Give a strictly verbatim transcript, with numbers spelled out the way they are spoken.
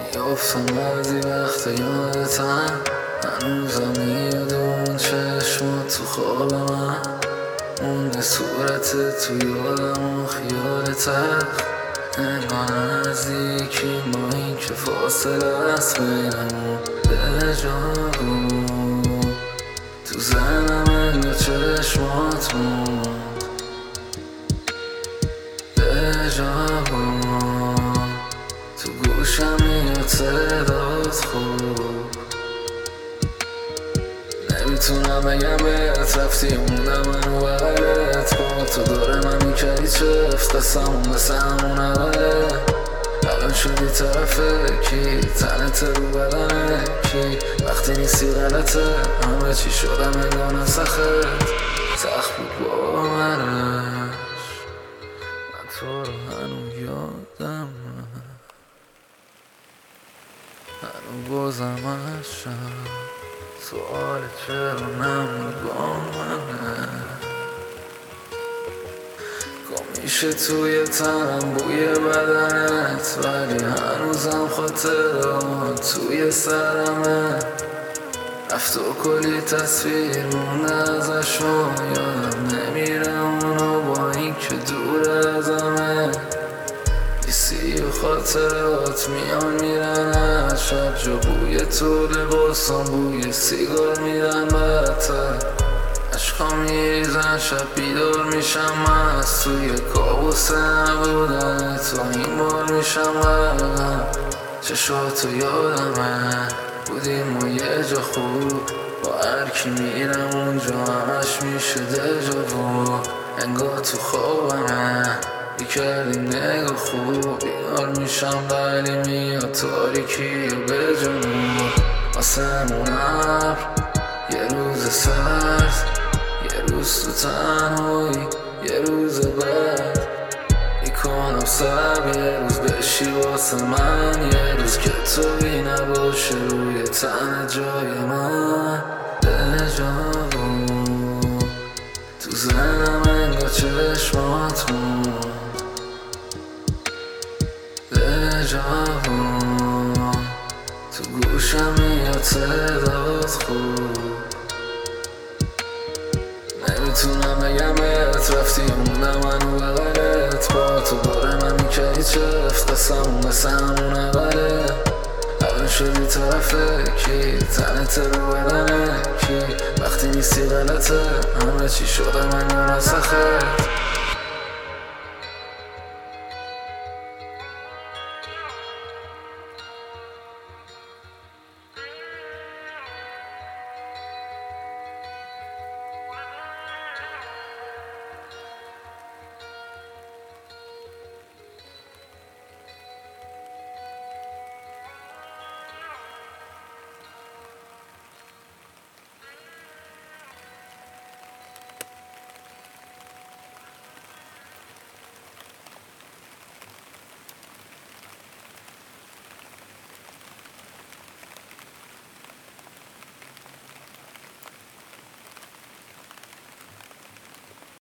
میافتم بعضی وقت یادتم، هنوزم میاد اون چشمات تو خواب من، مونده صورتت تو یادم و خیالت انگار نزدیکی با این که فاصله است بینمون. دژاوو تو ذهنم انگار چشمات موند. دژاوو تو گوشم میاد صدات خوب، نمیتونم بگم بهت رفتی موندم منو بغلت، با تو داره من میکردی چفت قسمون مثل همون اوله. الان شدی طرف کی تنت رو بدنه کی، وقتی نیستی غلطه همه چی شدم انگار نسخت سخت بود باورش. من تو رو هنو یادم هنو بازم اشم سوال چرا نمود با منه. گم میشه توی تنم بوی بدنت، ولی هنوزم خاطرات توی سرمه. رفت و کلی تصویر مونده ازشون، یادم نمیره اونو با این که دور ازمه. نیستی و خاطرات میان میرن از شب جا، بوی تو لباسم بوی سیگار میرن بدتر. عشقا میریزن شب بیدار میشم من، از توی کابوس نبودن تو این بار میشم غرقم. چشاتو یادمه بودیم ما یه جا خوب، با هرکی میرم اونجا همش میشه دژاوو. انگار تو خوابمه بیکردی نگاه خوب، بیدار میشم ولی میاد تاریکی و به جنوب. آسمون ابر یه روز سرد، یه روز تو تنهایی، یه روز بعد میکنم سب یه روز بشی واسه من، یه روز که توی نباشه روی تن جای من. دژاوو تو ذهنم انگار چشمات موند. دژاوو تو گوشم میاد صدات خوب، نمیتونم بگم بهت رفتی موندم منو بغلت، با تو داره من میکردی چفت قسمون مثل همون اوله. الان شدی طرف کی تنت رو بدنه کی، وقتی نیستی غلطه همه چی شده من یا نسخت